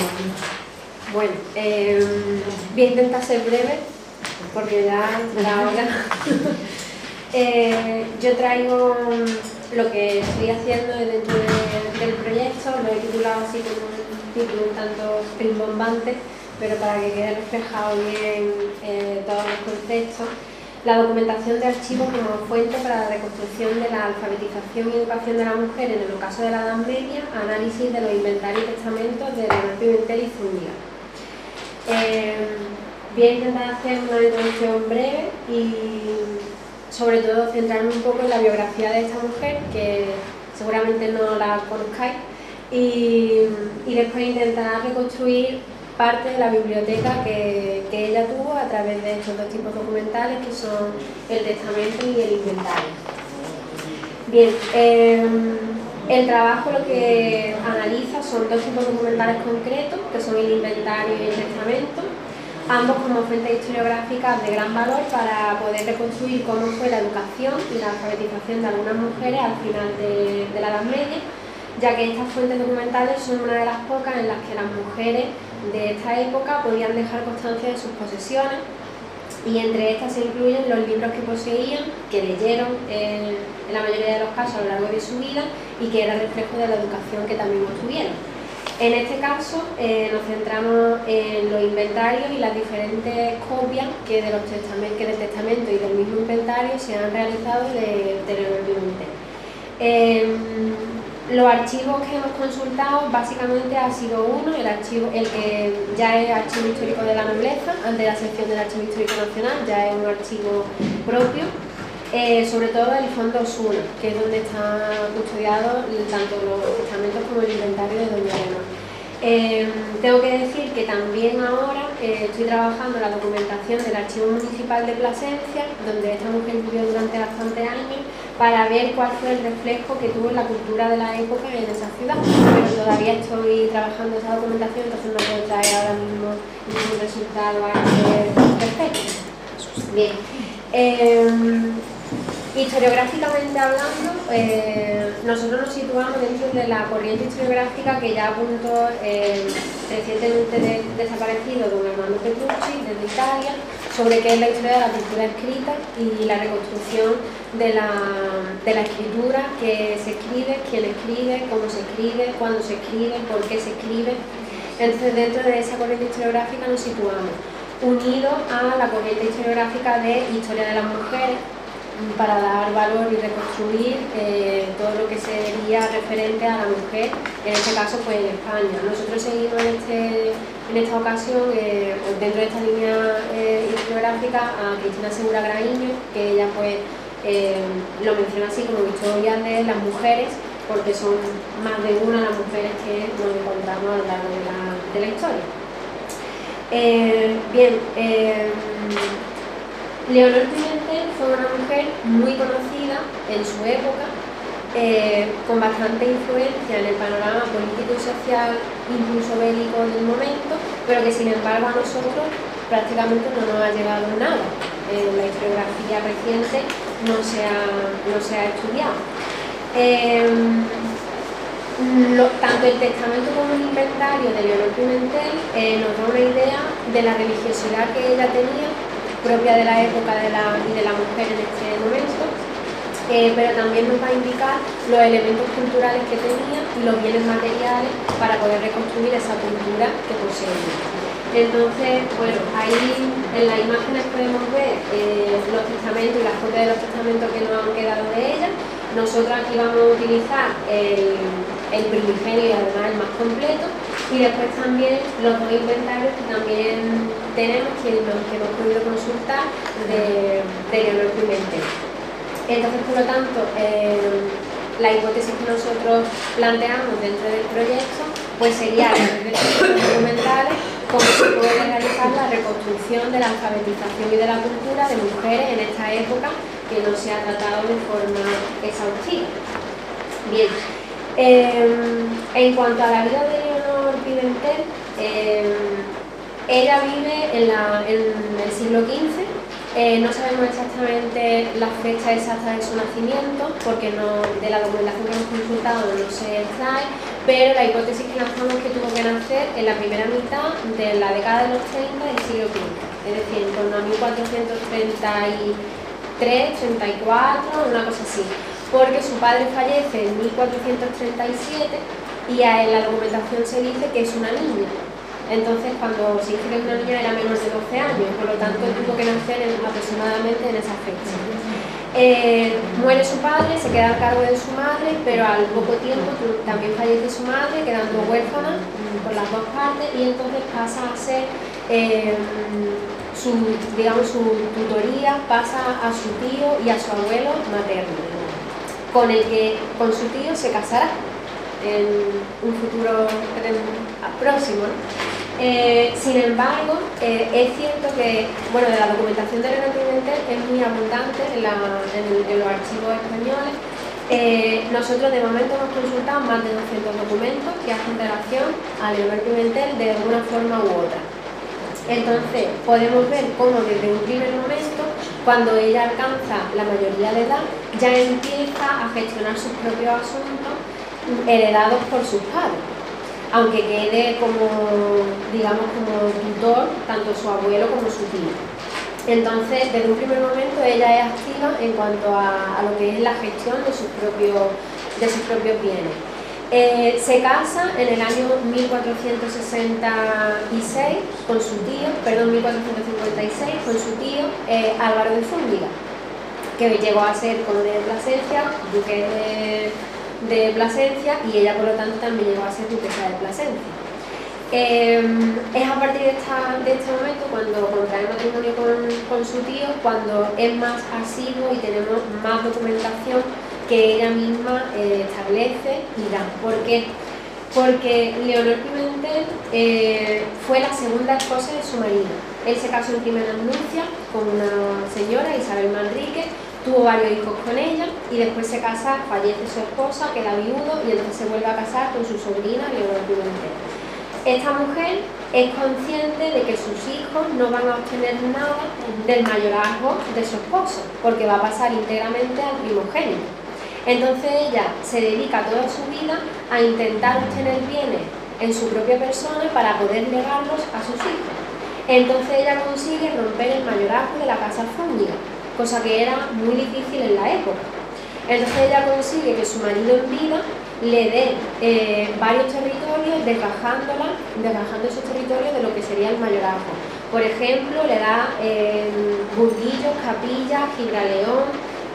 Bueno, voy a intentar ser breve, porque ya la hora. Yo traigo lo que estoy haciendo dentro del proyecto, lo he titulado así con un título un tanto rimbombante, pero para que quede reflejado bien todos los conceptos. La documentación de archivos como fuente para la reconstrucción de la alfabetización y educación de la mujer en el ocaso de la Edad Media, análisis de los inventarios y testamentos de Leonor Pimentel y Zúñiga. Voy a intentar hacer una introducción breve y sobre todo centrarme un poco en la biografía de esta mujer, que seguramente no la conozcáis, y después intentar reconstruir parte de la biblioteca que ella tuvo a través de estos dos tipos documentales, que son el testamento y el inventario. Bien, el trabajo lo que analiza son dos tipos documentales concretos, que son el inventario y el testamento, ambos como fuentes historiográficas de gran valor para poder reconstruir cómo fue la educación y la alfabetización de algunas mujeres al final de la Edad Media, ya que estas fuentes documentales son una de las pocas en las que las mujeres de esta época podían dejar constancia de sus posesiones, y entre estas se incluyen los libros que poseían, que leyeron en la mayoría de los casos a lo largo de su vida y que era reflejo de la educación que también obtuvieron. En este caso nos centramos en los inventarios y las diferentes copias que del testamento y del mismo inventario se han realizado de Leonor Pimentel. Los archivos que hemos consultado básicamente ha sido uno, el que ya es Archivo Histórico de la Nobleza, ante la sección del Archivo Histórico Nacional, ya es un archivo propio, sobre todo el Fondo Osuna, que es donde están custodiados tanto los testamentos como el inventario de Doña Leonor. Tengo que decir que también ahora estoy trabajando en la documentación del Archivo Municipal de Plasencia, donde esta mujer vivió durante bastantes años, para ver cuál fue el reflejo que tuvo en la cultura de la época en esa ciudad, pero todavía estoy trabajando esa documentación, entonces no puedo traer ahora mismo ningún resultado perfecto. Bien. Historiográficamente hablando, nosotros nos situamos dentro de la corriente historiográfica que ya apuntó recientemente desaparecido don Armando Petrucci desde Italia, sobre qué es la historia de la cultura escrita y la reconstrucción de la escritura, que se escribe, quién escribe, cómo se escribe, cuándo se escribe, por qué se escribe. Entonces, dentro de esa corriente historiográfica nos situamos, unido a la corriente historiográfica de historia de las mujeres, para dar valor y reconstruir todo lo que sería referente a la mujer, en este caso pues en España. Nosotros seguimos en esta ocasión, dentro de esta línea historiográfica, a Cristina Segura Graíño, que ella pues lo menciona así como historia de las mujeres, porque son más de una las mujeres que nos encontramos a lo largo de la historia. Leonor Pimentel fue una mujer muy conocida en su época, con bastante influencia en el panorama político y social, incluso bélico del momento, pero que sin embargo a nosotros prácticamente no nos ha llegado nada. La historiografía reciente no se ha estudiado. Tanto el testamento como el inventario de Leonor Pimentel nos da una idea de la religiosidad que ella tenía, propia de la época y de la mujer en este momento, pero también nos va a indicar los elementos culturales que tenía y los bienes materiales para poder reconstruir esa cultura que poseía. Entonces, bueno, ahí en las imágenes podemos ver los testamentos y las copias de los testamentos que nos han quedado de ella. Nosotros aquí vamos a utilizar el primigenio y además el más completo, y después también los dos inventarios que también tenemos, que hemos podido consultar de Leonor Pimentel. Entonces, por lo tanto, la hipótesis que nosotros planteamos dentro del proyecto pues sería, a través de estos documentales, cómo se puede realizar la reconstrucción de la alfabetización y de la cultura de mujeres en esta época que no se ha tratado de forma exhaustiva. Bien, en cuanto a la vida de Leonor Pimentel, ella vive en el siglo XV. No sabemos exactamente la fecha exacta de su nacimiento, porque de la documentación que hemos consultado no se extrae, pero la hipótesis que lanzamos es que tuvo que nacer en la primera mitad de la década de los 30 del siglo V, es decir, en torno a 1433, 34, una cosa así, porque su padre fallece en 1437 y en la documentación se dice que es una niña. Entonces, cuando se dice que una niña era menor de 12 años, por lo tanto tuvo que nacer aproximadamente en esa fecha. Muere su padre, se queda a cargo de su madre, pero al poco tiempo también fallece su madre, quedando huérfana por las dos partes, y entonces pasa a ser, su tutoría pasa a su tío y a su abuelo materno, con su tío se casará en un futuro próximo, ¿no? Sin embargo, es cierto que, bueno, de la documentación de Elena Pimentel es muy abundante en los archivos españoles. Nosotros de momento hemos consultado más de 200 documentos que hacen relación a Leonor Pimentel de alguna forma u otra. Entonces, podemos ver cómo desde un primer momento, cuando ella alcanza la mayoría de edad, ya empieza a gestionar sus propios asuntos heredados por sus padres, aunque quede como tutor tanto su abuelo como su tío. Entonces, desde un primer momento ella es activa en cuanto a lo que es la gestión de sus propios bienes. Se casa en el año 1456 con su tío, 1456 con su tío Álvaro de Zúñiga, que llegó a ser conde de Plasencia, duque de Plasencia, y ella por lo tanto también llegó a ser duquesa de Plasencia. Es a partir de este momento, cuando contrae matrimonio con su tío, cuando es más asiduo y tenemos más documentación que ella misma establece y da. ¿Por qué? Porque Leonor Pimentel fue la segunda esposa de su marido. Él se casó en primera nupcia con una señora, Isabel Manrique, tuvo varios hijos con ella y después se casa, fallece su esposa, queda viudo y entonces se vuelve a casar con su sobrina Leonor Pimentel. Esta mujer es consciente de que sus hijos no van a obtener nada del mayorazgo de su esposo, porque va a pasar íntegramente al primogénito. Entonces ella se dedica toda su vida a intentar obtener bienes en su propia persona para poder legarlos a sus hijos. Entonces ella consigue romper el mayorazgo de la casa Zúñiga, cosa que era muy difícil en la época. Entonces ella consigue que su marido en vida le dé varios territorios, desgajando esos territorios de lo que sería el mayorazgo. Por ejemplo, le da Burguillos, Capilla, Gibraleón,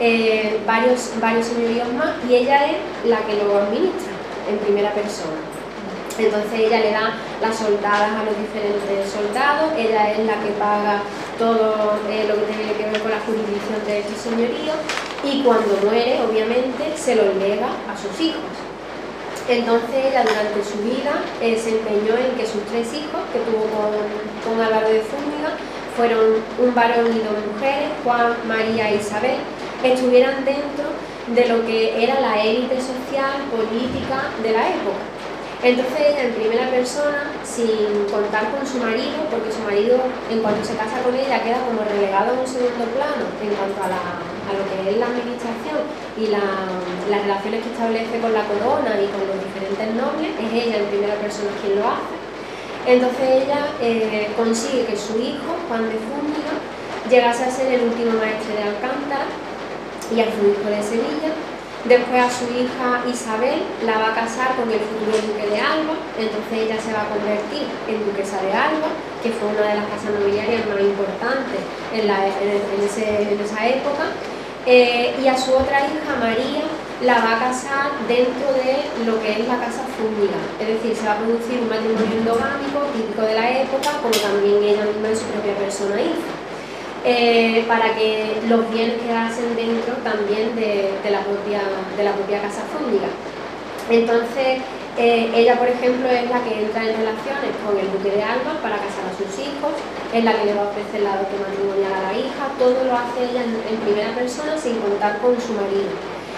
varios señoríos más, y ella es la que lo administra en primera persona. Entonces ella le da las soldadas a los diferentes soldados, ella es la que paga todo lo que tiene que ver con la jurisdicción de estos señoríos, y cuando muere, obviamente, se lo lega a sus hijos. Entonces ella durante su vida se empeñó en que sus tres hijos que tuvo con Álvaro de Zúñiga, fueron un varón y dos mujeres, Juan, María e Isabel, estuvieran dentro de lo que era la élite social, política de la época. Entonces ella en primera persona, sin contar con su marido, porque su marido en cuanto se casa con ella queda como relegado a un segundo plano en cuanto a lo que es la administración y las relaciones que establece con la corona y con los diferentes nobles, es ella en primera persona quien lo hace. Entonces ella consigue que su hijo, Juan de Zúñiga, llegase a ser el último maestre de Alcántara y arzobispo de Sevilla. Después a su hija Isabel la va a casar con el futuro duque de Alba, entonces ella se va a convertir en duquesa de Alba, que fue una de las casas nobiliarias más importantes en esa época. Y a su otra hija María la va a casar dentro de lo que es la casa Zúñiga, es decir, se va a producir un matrimonio endogámico típico de la época, como también ella misma en su propia persona hizo. Para que los bienes quedasen dentro también de la propia casa Zúñiga. Entonces, ella, por ejemplo, es la que entra en relaciones con el duque de Alba para casar a sus hijos, es la que le va a ofrecer la dote matrimonial a la hija, todo lo hace ella en primera persona sin contar con su marido.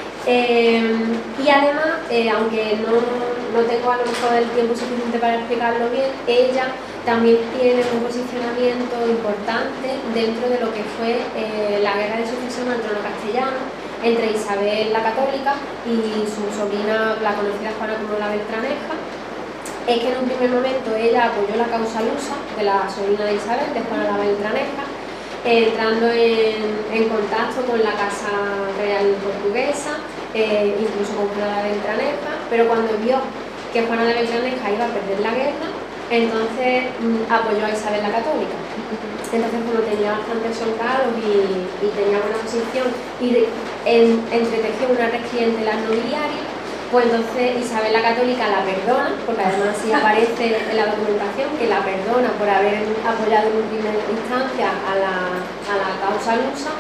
Y además, aunque no tengo a lo mejor el tiempo suficiente para explicarlo bien, ella también tiene un posicionamiento importante dentro de lo que fue la guerra de sucesión al trono castellano, entre Isabel la Católica y su sobrina, la conocida Juana como la Beltraneja, es que en un primer momento ella apoyó la causa lusa de la sobrina de Isabel, de Juana la Beltraneja, entrando en contacto con la Casa Real Portuguesa, incluso con Juana la Beltraneja, pero cuando vio que Juana la Beltraneja iba a perder la guerra, entonces apoyó a Isabel la Católica. Entonces, como tenía bastantes soldados y tenía buena posición y entretejió una red clientela nobiliaria, pues entonces Isabel la Católica la perdona, porque además sí aparece en la documentación que la perdona por haber apoyado en primera instancia a la causa lusa,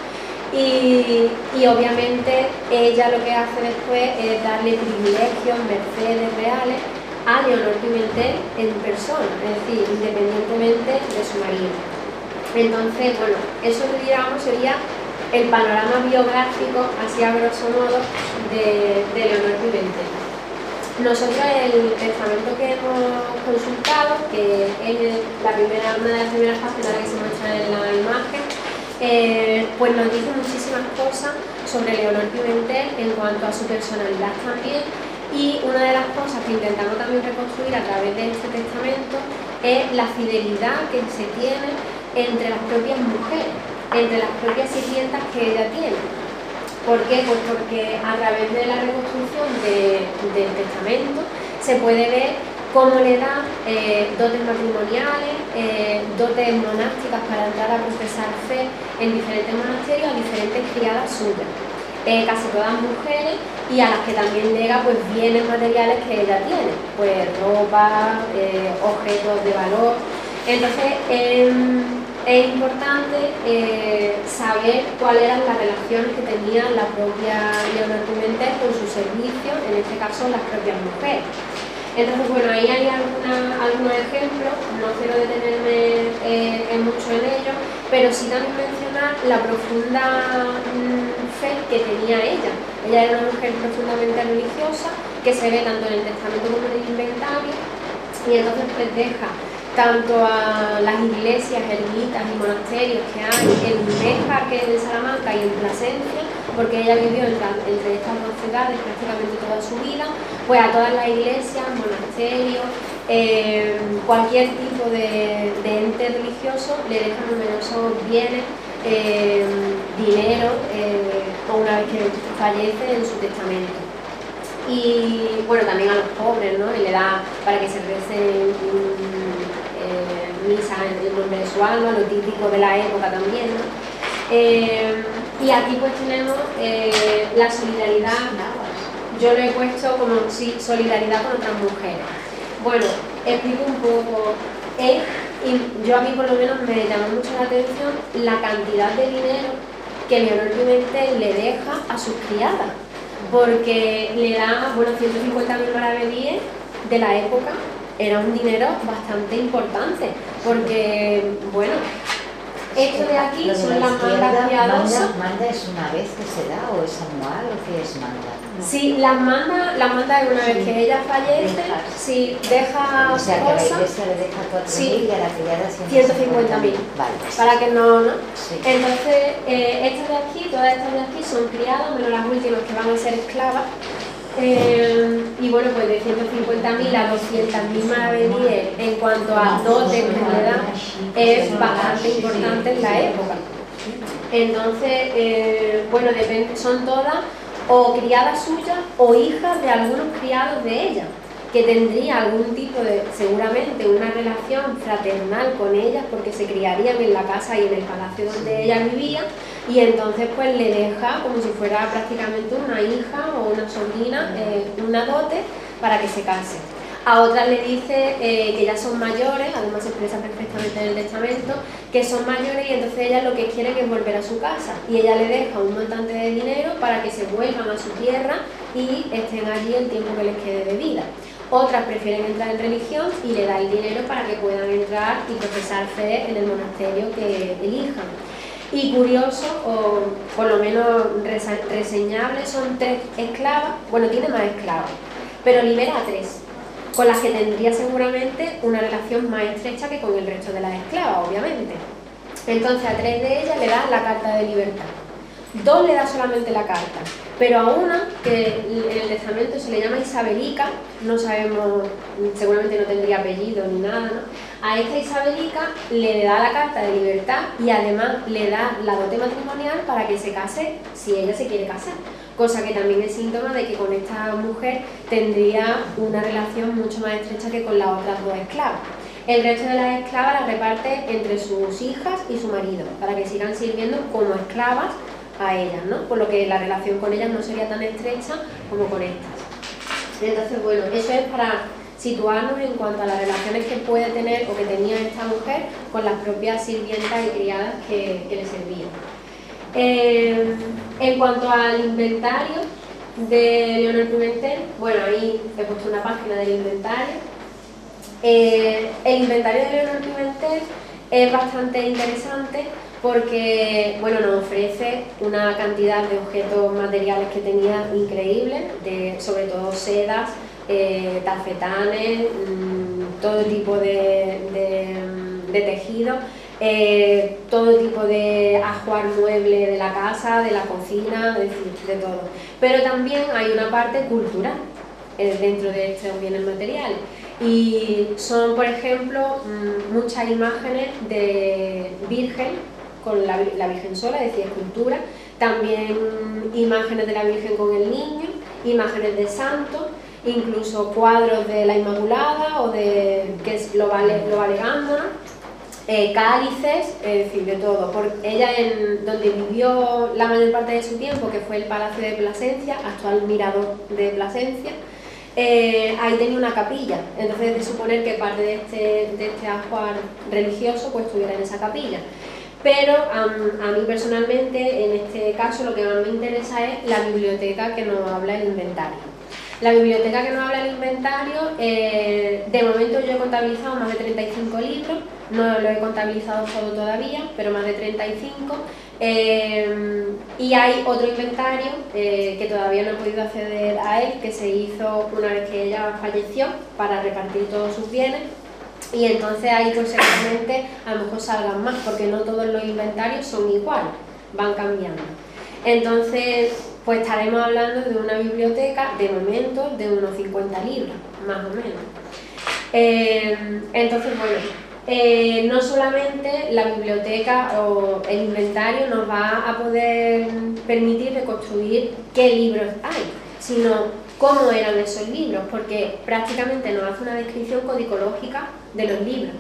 y obviamente ella lo que hace después es darle privilegios, mercedes reales a Leonor Pimentel en persona, es decir, independientemente de su marido. Entonces, bueno, eso digamos sería el panorama biográfico, así a grosso modo, de Leonor Pimentel. Nosotros el testamento que hemos consultado, que es una de las primeras páginas que se muestra en la imagen, pues nos dice muchísimas cosas sobre Leonor Pimentel en cuanto a su personalidad también, y una de las cosas que intentamos también reconstruir a través de este testamento es la fidelidad que se tiene entre las propias mujeres, entre las propias sirvientas que ella tiene. ¿Por qué? Pues porque a través de la reconstrucción del testamento se puede ver cómo le da dotes matrimoniales, dotes monásticas para entrar a profesar fe en diferentes monasterios a diferentes criadas suyas, casi todas mujeres, y a las que también lega pues bienes materiales que ella tiene, pues ropa, objetos de valor. Entonces es importante saber cuáles eran las relaciones que tenía la propia Leonor Pimentel con su servicio, en este caso las propias mujeres. Entonces, bueno, ahí hay algunos ejemplos, no quiero detenerme mucho en ellos, pero sí también mencionar la profunda fe que tenía ella. Ella era una mujer profundamente religiosa, que se ve tanto en el testamento como en el inventario, y entonces pues deja tanto a las iglesias, ermitas y monasterios que hay en Béjar, que es en Salamanca, y en Plasencia, porque ella vivió entre estas dos ciudades prácticamente toda su vida, pues a todas las iglesias, monasterios, cualquier tipo de ente religioso le deja numerosos bienes, dinero, una vez que fallece, en su testamento. Y bueno, también a los pobres, ¿no? Y le da para que se recen misa en el nombre de su alma, lo típico de la época también, ¿no? Y aquí pues tenemos la solidaridad. Yo lo he puesto como sí, solidaridad con otras mujeres. Bueno, explico un poco. Yo a mí por lo menos me llamó mucho la atención la cantidad de dinero que Leonor Pimentel le deja a sus criadas, porque le da, bueno, 150.000 maravedíes de la época. Era un dinero bastante importante, porque, bueno, esto de aquí son las mandas piadosas. ¿Manda es una vez que se da o es anual o qué es manda? Sí, las mandas es una vez que ella fallece, si deja o sea, que cosas, la iglesia le deja 4.000 sí, y a la criada 150.000. Vale. Para que no, ¿no? Sí. Entonces, estas de aquí, todas estas de aquí son criadas, menos las últimas que van a ser esclavas. Y bueno, pues de 150.000 a 200.000 maravedíes en cuanto a dotes que le dan es bastante importante en la época. Entonces, bueno, son todas o criadas suyas o hijas de algunos criados de ella, que tendría algún tipo de, seguramente, una relación fraternal con ellas, porque se criarían en la casa y en el palacio donde ella vivía, y entonces pues le deja como si fuera prácticamente una hija o una sobrina, una dote para que se case. A otras le dice que ya son mayores, además se expresa perfectamente en el testamento, que son mayores y entonces ellas lo que quieren es volver a su casa, y ella le deja un montante de dinero para que se vuelvan a su tierra y estén allí el tiempo que les quede de vida. Otras prefieren entrar en religión y le da el dinero para que puedan entrar y profesar fe en el monasterio que elijan. Y curioso, o por lo menos reseñable, son 3 esclavas, bueno, tiene más esclavas, pero libera a 3, con las que tendría seguramente una relación más estrecha que con el resto de las esclavas, obviamente. Entonces a 3 de ellas le da la carta de libertad. 2 le da solamente la carta, pero a una, que en el testamento se le llama Isabelica, no sabemos, seguramente no tendría apellido ni nada, ¿no? A esta Isabelica le da la carta de libertad y además le da la dote matrimonial para que se case si ella se quiere casar, cosa que también es síntoma de que con esta mujer tendría una relación mucho más estrecha que con las otras 2 esclavas. El resto de las esclavas las reparte entre sus hijas y su marido, para que sigan sirviendo como esclavas a ellas, ¿no? Por lo que la relación con ellas no sería tan estrecha como con estas. Entonces, bueno, eso es para situarnos en cuanto a las relaciones que puede tener o que tenía esta mujer con las propias sirvientas y criadas que le servían. En cuanto al inventario de Leonor Pimentel, bueno, ahí he puesto una página del inventario. El inventario de Leonor Pimentel es bastante interesante porque, bueno, nos ofrece una cantidad de objetos materiales que tenía increíbles, sobre todo sedas, tafetanes, todo tipo de tejido, todo tipo de ajuar mueble de la casa, de la cocina, es decir, de todo. Pero también hay una parte cultural dentro de estos bienes materiales. Y son, por ejemplo, muchas imágenes de Virgen, con la Virgen sola, es decir, escultura, también imágenes de la Virgen con el niño, imágenes de santos, incluso cuadros de la Inmaculada o de que lo va legando, ¿no? Cálices, es decir, de todo. Ella, donde vivió la mayor parte de su tiempo, que fue el Palacio de Plasencia, actual Mirador de Plasencia, ahí tenía una capilla, entonces es de suponer que parte de este ajuar religioso pues estuviera en esa capilla. Pero a mí personalmente, en este caso, lo que más me interesa es la biblioteca que nos habla el inventario. La biblioteca que nos habla el inventario, de momento yo he contabilizado más de 35 libros, no lo he contabilizado todo todavía, pero más de 35. Y hay otro inventario que todavía no he podido acceder a él, que se hizo una vez que ella falleció para repartir todos sus bienes. Y entonces ahí pues seguramente a lo mejor salgan más, porque no todos los inventarios son iguales, van cambiando. Entonces pues estaremos hablando de una biblioteca de momento de unos 50 libros, más o menos. Entonces bueno, no solamente la biblioteca o el inventario nos va a poder permitir reconstruir qué libros hay, sino cómo eran esos libros, porque prácticamente nos hace una descripción codicológica de los libros.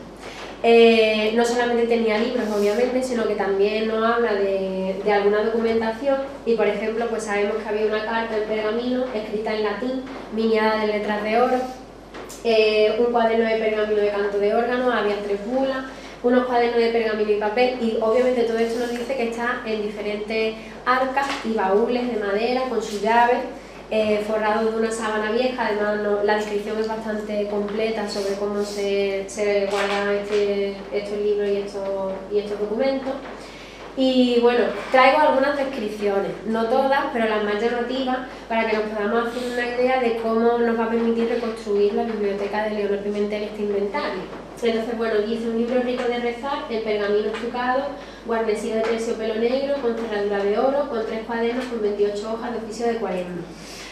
No solamente tenía libros, obviamente, sino que también nos habla de alguna documentación y, por ejemplo, pues sabemos que había una carta en pergamino escrita en latín, miniada de letras de oro, un cuaderno de pergamino de canto de órgano, había 3 bulas, unos cuadernos de pergamino y papel, y obviamente todo esto nos dice que está en diferentes arcas y baúles de madera con sus llaves, forrados de una sábana vieja. Además la descripción es bastante completa sobre cómo se guardan estos libros y estos documentos. Y bueno, traigo algunas descripciones, no todas, pero las más llamativas, para que nos podamos hacer una idea de cómo nos va a permitir reconstruir la biblioteca de Leonor Pimentel este inventario. Entonces, bueno, dice: un libro rico de rezar, el pergamino estucado, guarnecido de terciopelo negro, con cerradura de oro, con 3 cuadernos con 28 hojas de oficio de cuaderno.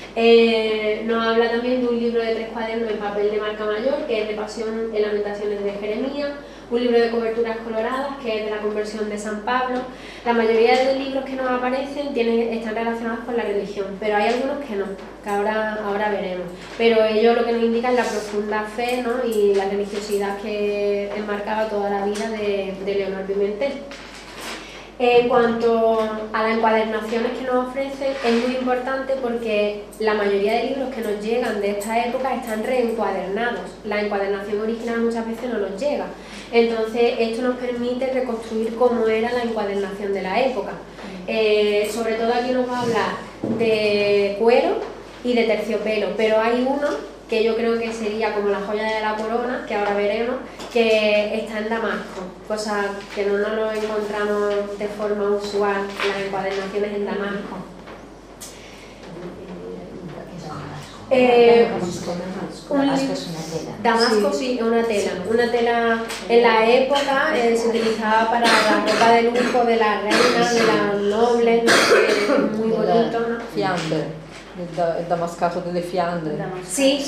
Nos habla también de un libro de 3 cuadernos en papel de marca mayor, que es de Pasión en Lamentaciones de Jeremías, un libro de coberturas coloradas, que es de la Conversión de San Pablo. La mayoría de los libros que nos aparecen están relacionados con la religión, pero hay algunos que no, que ahora veremos. Pero ello lo que nos indica es la profunda fe, ¿no?, y la religiosidad que enmarcaba toda la vida de Leonor Pimentel. En cuanto a las encuadernaciones que nos ofrecen, es muy importante porque la mayoría de libros que nos llegan de esta época están reencuadernados. La encuadernación original muchas veces no nos llega. Entonces esto nos permite reconstruir cómo era la encuadernación de la época. Sobre todo aquí nos va a hablar de cuero y de terciopelo, pero hay uno que yo creo que sería como la joya de la corona, que ahora veremos, que está en Damasco, cosa que no nos lo encontramos de forma usual, las encuadernaciones en Damasco. Damasco es una tela. Damasco sí, es una tela. Una tela en la época se utilizaba para la ropa de lujo de las reinas, de las nobles, muy bonito, ¿no? Fiandre, el damascato de Fiandre. Sí.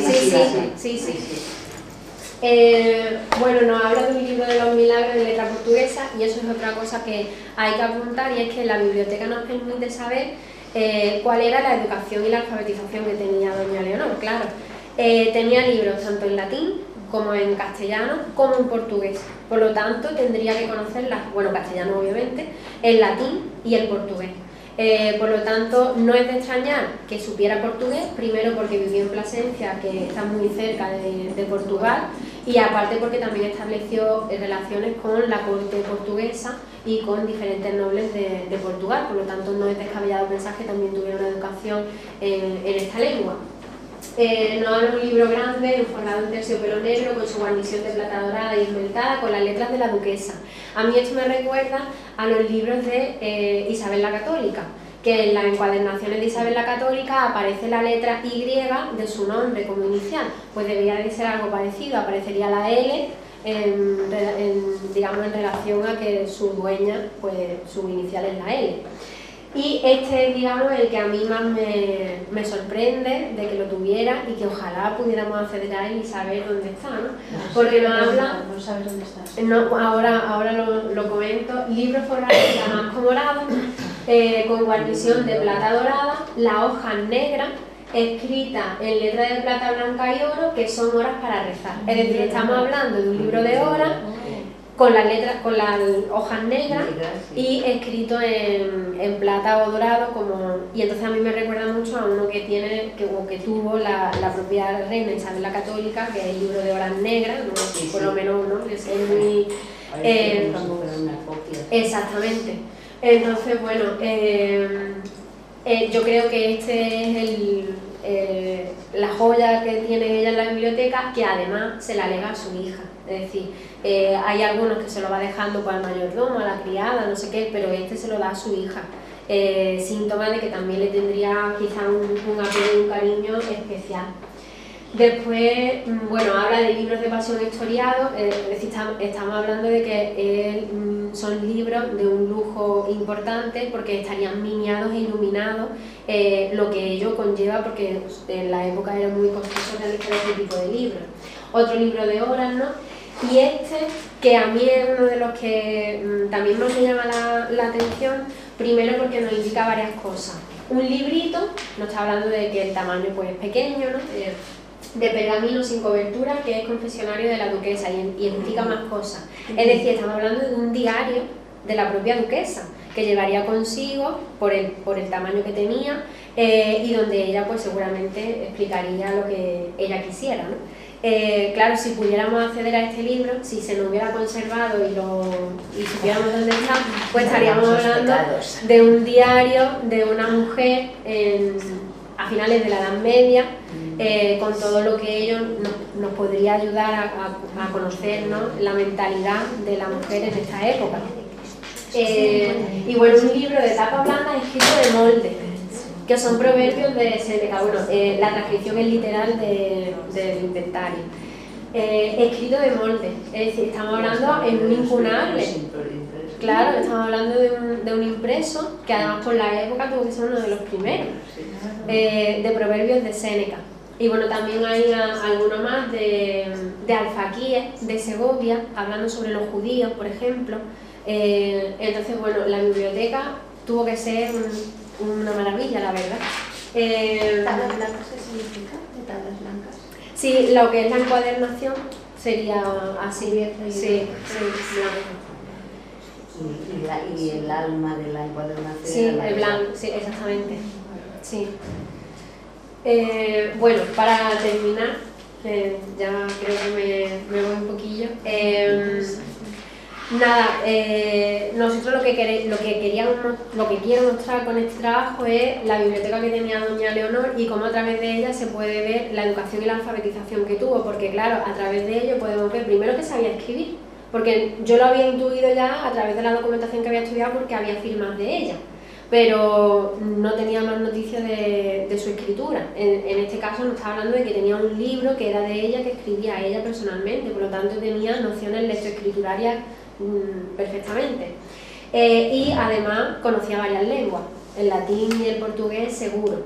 Bueno, nos habla de un libro de los milagros de letra portuguesa y eso es otra cosa que hay que apuntar, y es que la biblioteca nos permite saber cuál era la educación y la alfabetización que tenía doña Leonor. Claro, tenía libros tanto en latín como en castellano como en portugués, por lo tanto tendría que conocerlas, bueno, castellano obviamente, el latín y el portugués. Por lo tanto, no es de extrañar que supiera portugués, primero porque vivió en Plasencia, que está muy cerca de Portugal, y aparte porque también estableció relaciones con la corte portuguesa y con diferentes nobles de Portugal, por lo tanto no es descabellado pensar que también tuviera una educación en esta lengua. Nos habla un libro grande, forrado en terciopelo negro, con su guarnición de plata dorada y esmeltada, con las letras de la duquesa. A mí esto me recuerda a los libros de Isabel la Católica, que en las encuadernaciones de Isabel la Católica aparece la letra Y de su nombre como inicial. Pues debería de ser algo parecido, aparecería la L digamos, en relación a que su dueña, pues su inicial es la L. Y este es, digamos, el que a mí más me sorprende de que lo tuviera y que ojalá pudiéramos acceder a él y saber dónde está, ¿no? Porque nos habla... No sabes dónde está. No, ahora lo comento. Libro forrado de damasco morado, con guarnición de plata dorada, la hoja negra, escrita en letra de plata blanca y oro, que son horas para rezar. Es decir, estamos hablando de un libro de horas, con las letras, con las hojas negras y escrito en plata o dorado, y entonces a mí me recuerda mucho a uno que tuvo la propia reina Isabel la Católica, que es el libro de horas negras, ¿no? Sí, por lo menos, ¿no? Es muy exactamente. Entonces, bueno, yo creo que este es la joya que tiene ella en la biblioteca, que además se la lega a su hija. Es decir, hay algunos que se lo va dejando para el mayordomo, a la criada, no sé qué, pero este se lo da a su hija. Síntoma de que también le tendría quizá un apego y un cariño especial. Después, bueno, habla de libros de pasión historiados, es decir, estamos hablando de que son libros de un lujo importante porque estarían miniados e iluminados, lo que ello conlleva, porque en la época era muy costoso realizar este tipo de libros. Otro libro de horas, ¿no? Y este, que a mí es uno de los que también más me llama la atención, primero porque nos indica varias cosas. Un librito, nos está hablando de que el tamaño pues es pequeño, ¿no? De pergamino sin cobertura, que es confesionario de la duquesa, y indica más cosas. Es decir, estamos hablando de un diario de la propia duquesa, que llevaría consigo por el tamaño que tenía, y donde ella pues seguramente explicaría lo que ella quisiera, ¿no? Claro, si pudiéramos acceder a este libro, si se nos hubiera conservado y supiéramos dónde está, pues estaríamos hablando de un diario de una mujer a finales de la Edad Media, con todo lo que ello nos podría ayudar a conocer, ¿no? La mentalidad de la mujer en esta época. Y bueno, un libro de tapa blanda escrito de molde, que son proverbios de Séneca. Bueno, la transcripción es literal del inventario. Escrito de molde, es decir, estamos hablando en un incunable. Claro, estamos hablando de un impreso que además por la época tuvo que ser uno de los primeros, de proverbios de Séneca. Y bueno, también hay alguno más de alfaquíes de Segovia, hablando sobre los judíos, por ejemplo. Entonces, bueno, la biblioteca tuvo que ser una maravilla, la verdad. ¿Tablas blancas qué significa? ¿De tablas blancas? Sí, lo que es la encuadernación sería así. Sí, blanco. Y el alma de la encuadernación. Sí, el blanco, sí, exactamente. Sí. Bueno, para terminar, ya creo que me voy un poquillo. Nosotros lo que quiero mostrar con este trabajo es la biblioteca que tenía doña Leonor y cómo a través de ella se puede ver la educación y la alfabetización que tuvo, porque claro, a través de ello podemos ver primero que sabía escribir, porque yo lo había intuido ya a través de la documentación que había estudiado porque había firmas de ella, pero no tenía más noticias de su escritura. En este caso nos está hablando de que tenía un libro que era de ella, que escribía ella personalmente, por lo tanto tenía nociones lectoescriturarias perfectamente. Y además conocía varias lenguas, el latín y el portugués seguro.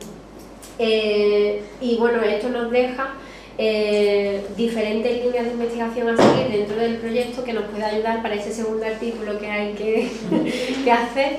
Y bueno, esto nos deja diferentes líneas de investigación a seguir dentro del proyecto que nos puede ayudar para ese segundo artículo que hay que hacer.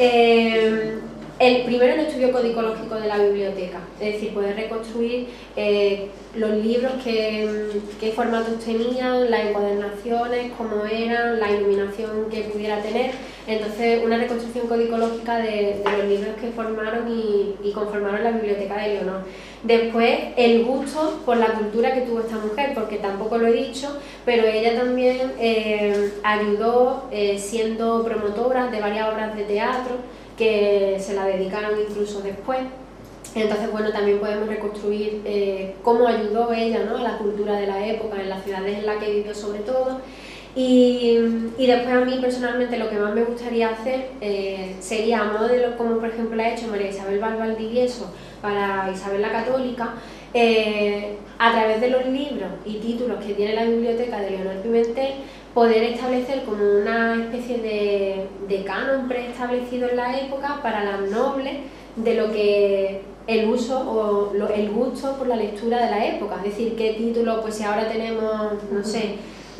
El primero, el estudio codicológico de la biblioteca, es decir, poder reconstruir los libros, qué formatos tenían, las encuadernaciones, cómo eran, la iluminación que pudiera tener. Entonces, una reconstrucción codicológica de los libros que formaron y conformaron la biblioteca de Leonor. Después, el gusto por la cultura que tuvo esta mujer, porque tampoco lo he dicho, pero ella también ayudó siendo promotora de varias obras de teatro que se la dedicaron incluso después. Entonces, bueno, también podemos reconstruir cómo ayudó ella, ¿no?, a la cultura de la época, en las ciudades en las que vivió sobre todo. Y después a mí personalmente lo que más me gustaría hacer sería, a modo de como por ejemplo ha hecho María Isabel Valdivieso para Isabel la Católica, a través de los libros y títulos que tiene la biblioteca de Leonor Pimentel, poder establecer como una especie de canon preestablecido en la época para las nobles de lo que el uso o el gusto por la lectura de la época. Es decir, qué título, pues si ahora tenemos, no sé,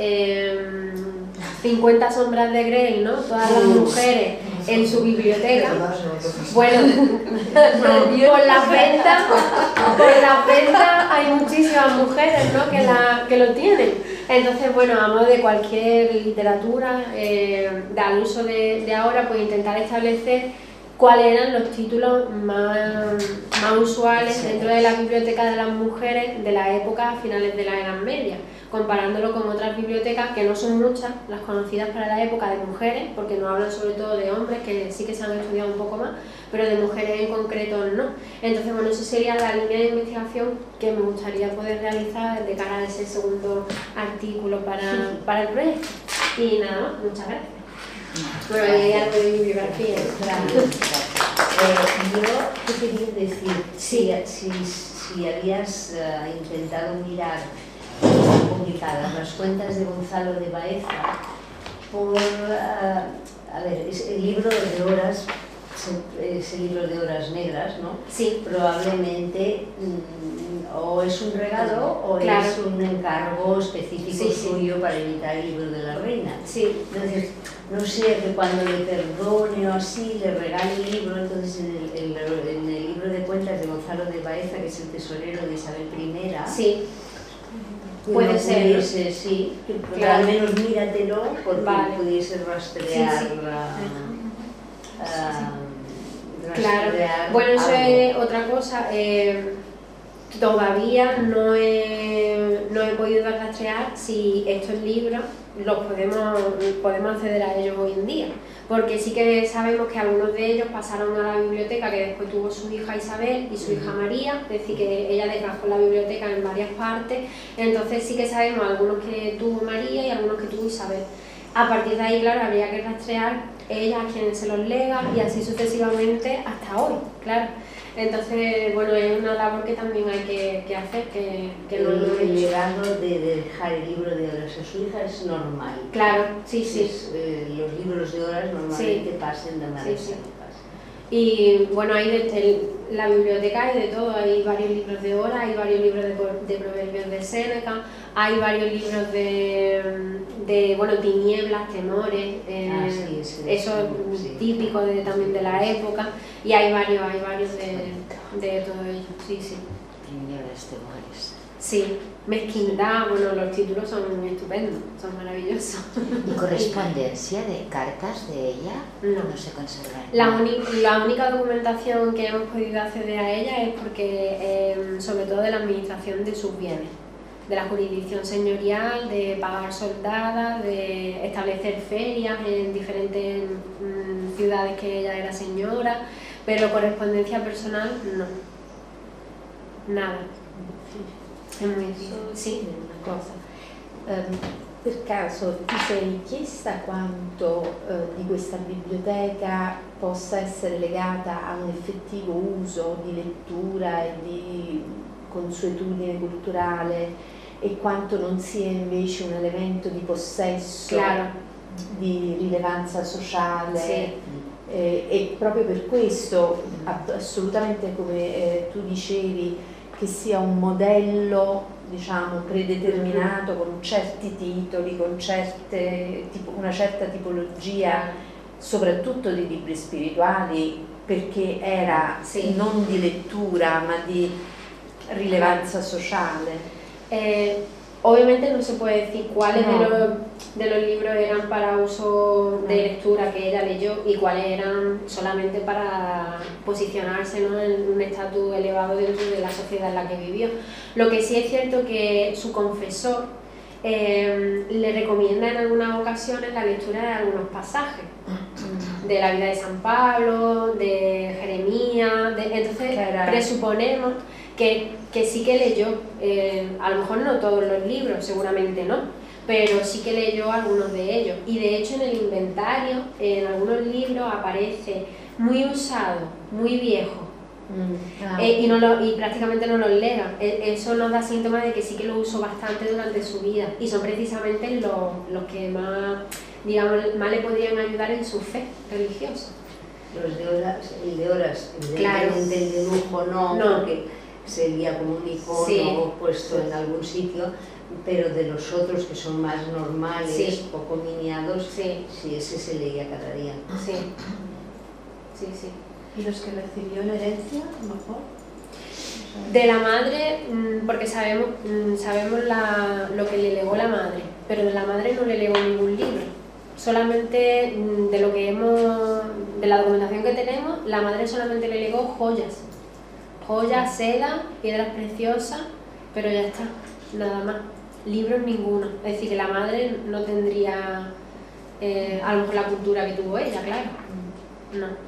50 sombras de Grey, ¿no?, todas las mujeres en su biblioteca. Bueno, por las ventas hay muchísimas mujeres, ¿no?, que lo tienen. Entonces, bueno, a modo de cualquier literatura al uso de ahora, pues intentar establecer cuáles eran los títulos más usuales dentro de la biblioteca de las mujeres de la época a finales de la Edad Media, comparándolo con otras bibliotecas que no son muchas, las conocidas para la época de mujeres, porque no hablan sobre todo de hombres, que sí que se han estudiado un poco más, pero de mujeres en concreto no. Entonces, bueno, eso sería la línea de investigación que me gustaría poder realizar de cara a ese segundo artículo para el proyecto. Y nada más, muchas gracias. Bueno, ahí hay algo de bibliografía. Yo te quería decir, si habías intentado mirar publicadas las cuentas de Gonzalo de Baeza por, a ver, el libro de horas, ese libro de horas negras, ¿no? Sí. Probablemente o es un regalo o claro, es un encargo específico suyo para imitar el libro de la reina. Sí. Entonces, no sé, que cuando le perdone o así, le regale el libro, entonces en el libro de cuentas de Gonzalo de Baeza, que es el tesorero de Isabel I, sí, puede ser, pudiese, sí, claro, al menos míratelo, porque pudiese rastrear, claro. Bueno, eso es otra cosa. Todavía no he podido rastrear si estos libros los podemos acceder a ellos hoy en día, porque sí que sabemos que algunos de ellos pasaron a la biblioteca que después tuvo su hija Isabel y su hija María, es decir, que ella desgajó la biblioteca en varias partes. Entonces sí que sabemos algunos que tuvo María y algunos que tuvo Isabel. A partir de ahí, claro, habría que rastrear ella a quienes se los lega y así sucesivamente hasta hoy, claro. Entonces, bueno, es una labor que también hay que hacer, que no lo he hecho. El legado de dejar el libro de horas a su hija es normal. Claro, sí, sí. Los libros de horas normalmente pasen de manera Y bueno, hay desde la biblioteca hay de todo, hay varios libros de horas, hay varios libros de proverbios de Séneca, hay varios libros de bueno, tinieblas, temores, eso es típico también de la época, y hay varios de todo ello, sí, sí. Tinieblas, temores. Sí, mezquindad, bueno, los títulos son estupendos, son maravillosos. ¿Y correspondencia de cartas de ella? No se conserva. La única documentación que hemos podido acceder a ella es porque, sobre todo de la administración de sus bienes, de la jurisdicción señorial, de pagar soldadas, de establecer ferias en diferentes ciudades que ella era señora, pero correspondencia personal no, nada. Es muy difícil. Sí, una cosa. per caso ti sei chiesta quanto di questa biblioteca possa essere legata a un effettivo uso di lettura e di consuetudine culturale e quanto non sia invece un elemento di possesso, Claro. di rilevanza sociale? Sì. E proprio per questo, assolutamente come tu dicevi, che sia un modello, diciamo, predeterminato con certi titoli, con una certa tipologia, soprattutto di libri spirituali, perché era non di lettura ma di rilevanza sociale. Obviamente no se puede decir cuáles de los libros eran para uso de lectura que ella leyó y cuáles eran solamente para posicionarse, ¿no?, en un estatus elevado dentro de la sociedad en la que vivió. Lo que sí es cierto que su confesor le recomienda en algunas ocasiones la lectura de algunos pasajes de la vida de San Pablo, de Jeremías, entonces presuponemos que sí que leyó, a lo mejor no todos los libros, seguramente no, pero sí que leyó algunos de ellos. Y de hecho en el inventario, en algunos libros aparece muy usado, muy viejo, y prácticamente no los lega. Eso nos da síntomas de que sí que lo usó bastante durante su vida, y son precisamente los que más, digamos, más le podrían ayudar en su fe religiosa. Los de horas, el de horas, Claro. evidentemente el de lujo no, porque sería como un icono puesto en algún sitio, pero de los otros que son más normales, poco miniados, sí, ese se leía cada día. Sí, sí, sí. ¿Y los que recibió en herencia, a lo mejor? De la madre, porque sabemos lo que le legó la madre, pero de la madre no le legó ningún libro. Solamente de la documentación que tenemos, la madre solamente le legó joyas, seda, piedras preciosas, pero ya está, nada más. Libros ninguno. Es decir, que la madre no tendría a lo mejor la cultura que tuvo ella, claro. No.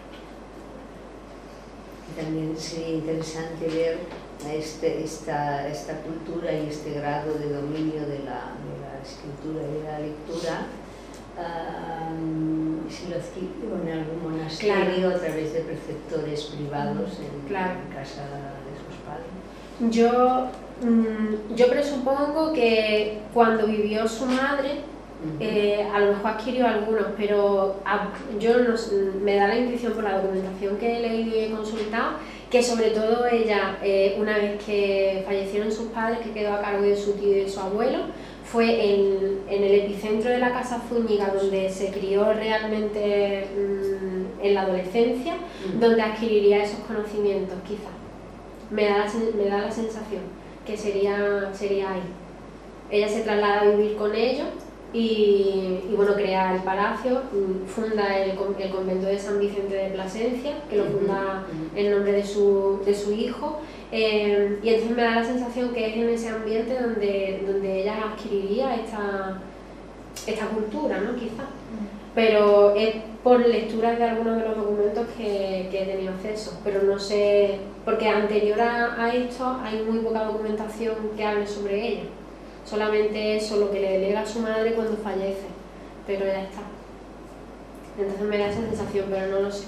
También sería interesante ver esta cultura y este grado de dominio de la escritura y de la lectura, si lo adquirió en algún monasterio a través de preceptores privados en casa de sus padres. Yo presupongo que cuando vivió su madre, a lo mejor adquirió algunos, pero me da la intuición por la documentación que he leído y he consultado, que sobre todo ella, una vez que fallecieron sus padres, que quedó a cargo de su tío y de su abuelo, fue en el epicentro de la Casa Zúñiga, donde se crió realmente en la adolescencia, donde adquiriría esos conocimientos, quizás. Me da la sensación que sería ahí. Ella se traslada a vivir con ellos y bueno, crea el palacio, funda el convento de San Vicente de Plasencia, que lo funda en nombre de su hijo, y entonces me da la sensación que es en ese ambiente donde ella adquiriría esta cultura, ¿no? Quizás. Pero es por lecturas de algunos de los documentos que he tenido acceso, pero no sé, porque anterior a esto hay muy poca documentación que hable sobre ella. Solamente eso, lo que le delega a su madre cuando fallece, pero ya está. Entonces me da esa sensación, pero no lo sé.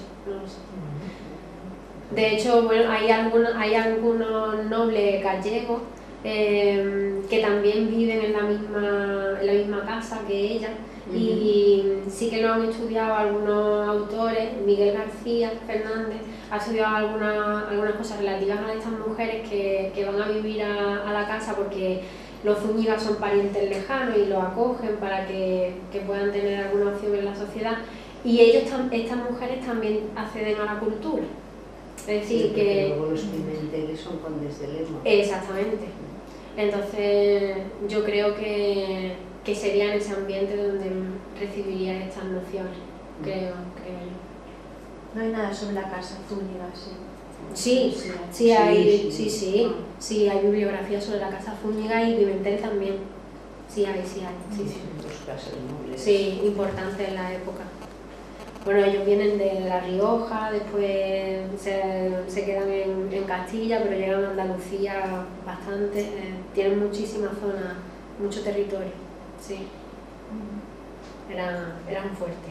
De hecho, bueno, hay algunos nobles gallegos que también viven en la misma casa que ella, y sí que lo han estudiado algunos autores. Miguel García Fernández ha estudiado algunas cosas relativas a estas mujeres que van a vivir a la casa, porque los Zúñiga son parientes lejanos y los acogen para que puedan tener alguna opción en la sociedad, y estas mujeres también acceden a la cultura. Es decir, que luego los Pimenteles son condes de Lemos. Exactamente. Entonces yo creo que sería en ese ambiente donde recibiría estas nociones, creo yo. No hay nada sobre la casa Zúñiga, sí. Sí, hay bibliografía sobre la casa Zúñiga y Pimentel también. Sí hay. Dos casas nobles. Sí, importante en la época. Bueno, ellos vienen de La Rioja, después se quedan en Castilla, pero llegan a Andalucía bastante. Tienen muchísimas zonas mucho territorio, sí. Eran fuertes.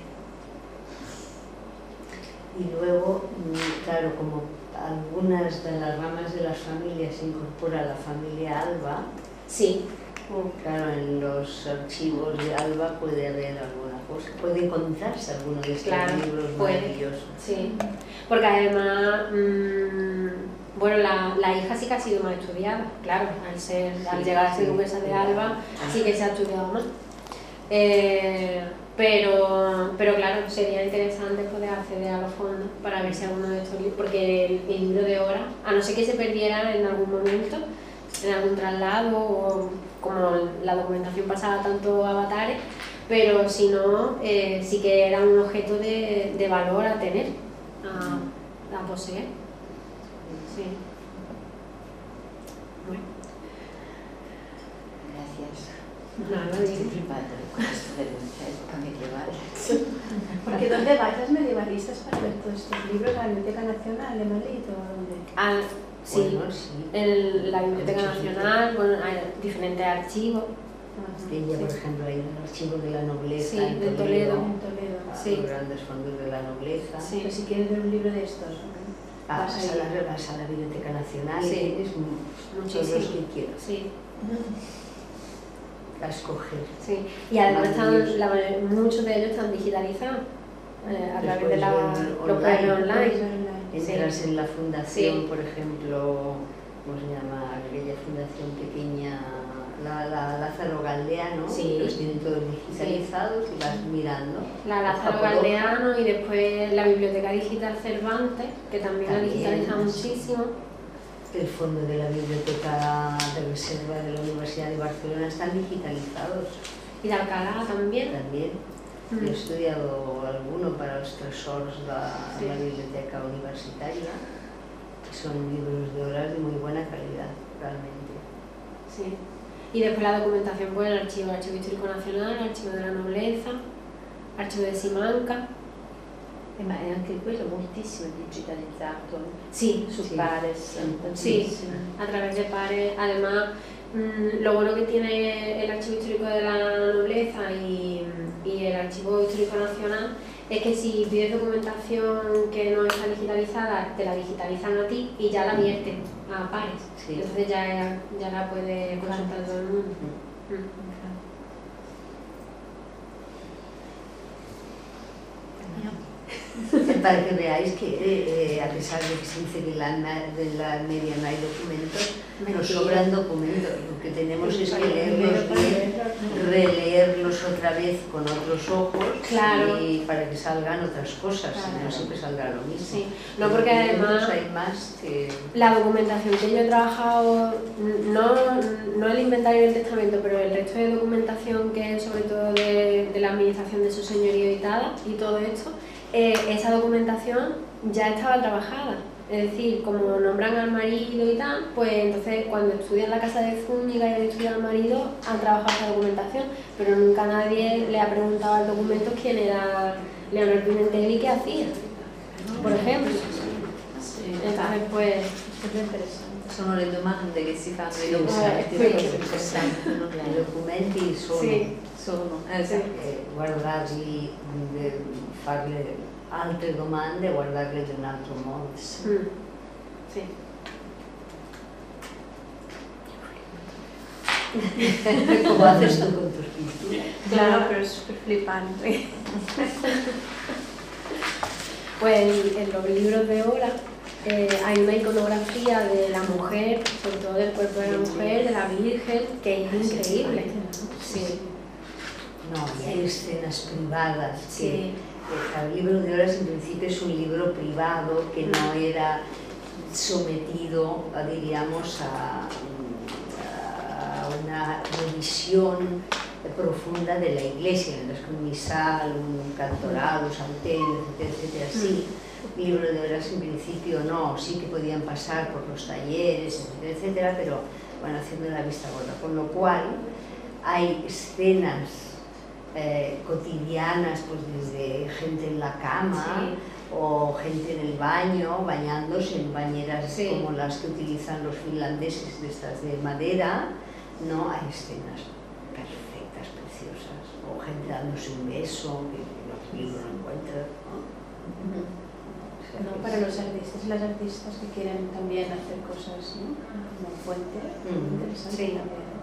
Y luego, claro, como algunas de las ramas de las familias se incorpora la familia Alba, Sí. claro, en los archivos de Alba puede haber alguna cosa, puede encontrarse alguno de estos libros maravillosos. Sí, porque además, bueno, la hija sí que ha sido más estudiada, claro, al llegar a ser duquesa de Alba sí que se ha estudiado más. Pero claro, sería interesante poder acceder a los fondos para ver si alguno de estos libros, porque el libro de Hora, a no ser que se perdiera en algún momento, en algún traslado, o como la documentación pasaba tanto avatares, pero si no, sí que era un objeto de valor a tener, a poseer. Sí. Bueno. Gracias. Nada, Estoy flipada con esto de la época medieval. Porque ¿dónde vas las medievalistas para ver todos estos libros? ¿A la Biblioteca Nacional de Madrid o a dónde? Sí, Bueno, sí. en la Biblioteca Nacional, bueno, hay diferentes archivos. Ella, por ejemplo, hay un archivo de la nobleza Sí, en de Toledo, En Toledo. Sí. los grandes fondos de la nobleza. Sí. Pero si quieres ver un libro de estos, Vas vas ahí. a la Biblioteca Nacional Sí. y tienes todos los Muchísimo. que quieras Sí, a escoger. sí. Y además Maravilloso. muchos de ellos están digitalizados a Los través de puedes ver los premios online. Entras Sí. en la fundación, Sí. por ejemplo, ¿cómo se llama? Aquella fundación pequeña, la Lázaro Galdeano, Sí. los tienen todos digitalizados y vas mirando. La Lázaro Hoja por hoja. Galdeano y después la Biblioteca Digital Cervantes, que también la También, digitaliza sí. muchísimo. El fondo de la Biblioteca de Reserva de la Universidad de Barcelona están digitalizados Y de Alcalá también. también. Yo he estudiado alguno para los tresors de Sí. la Biblioteca Universitaria, que son libros de horas de muy buena calidad, realmente. Sí. Y después la documentación, pues el Archivo Histórico Nacional, Archivo de la Nobleza, Archivo de Simanca. Ma è anche quello moltissimo digitalizzato Sí, su Sì. Pares, Sí. tantissimo. A través de pares. Además, lo bueno que tiene el Archivo Histórico de la Nobleza y el Archivo Histórico Nacional es que si pides documentación que no está digitalizada, te la digitalizan a ti y ya la vierten a pares. Sí. Entonces ya la puede consultar todo el mundo. Para que veáis que a pesar de que se dice que de la media no hay documentos, nos sobran documentos. Lo que tenemos es que leerlos bien, releerlos otra vez con otros ojos, Claro. y para que salgan otras cosas, Claro. si no siempre saldrá lo mismo. Sí. No, porque además hay más que... la documentación que yo he trabajado, no el inventario del testamento, pero el resto de documentación que es sobre todo de la administración de su señorío y todo esto, esa documentación ya estaba trabajada. Es decir, como nombran al marido y tal, pues entonces cuando estudian la casa de Zúñiga y estudian al marido, han trabajado esa documentación, pero nunca nadie le ha preguntado al documento quién era Leonor Pimentel y qué hacía, por ejemplo. Entonces, pues... È interessante. Sono le domande che si fanno Sì, i documenti, sì. le cose importanti, no? I documenti sono... Sì. Sono, guardarli, farle altre domande, guardarle di un altro modo. Sí. ¿Cómo haces tú con tus pinturas? Claro, pero es súper flipante. Pues en los libros de Hora hay una iconografía de la mujer, sobre todo del cuerpo de la mujer, de la Virgen, que es increíble. Sí. No, y hay escenas privadas. Sí. El libro de horas en principio es un libro privado que no era sometido, diríamos, a una revisión profunda de la iglesia, mientras que un misal, un cantoral, un salterio, etcétera, sí. El libro de horas en principio no, sí que podían pasar por los talleres, etcétera, pero bueno, haciendo la vista gorda, con lo cual hay escenas cotidianas, pues desde gente en la cama, Sí. o gente en el baño, bañándose en bañeras Sí. como las que utilizan los finlandeses, de estas de madera, no hay escenas. perfectas, preciosas, o gente dándose un beso, que en los libros no encuentras, ¿no? O sea, No, que para es- los artistas y las artistas que quieren también hacer cosas, ¿no? Como fuente, Mm, interesante sí. también.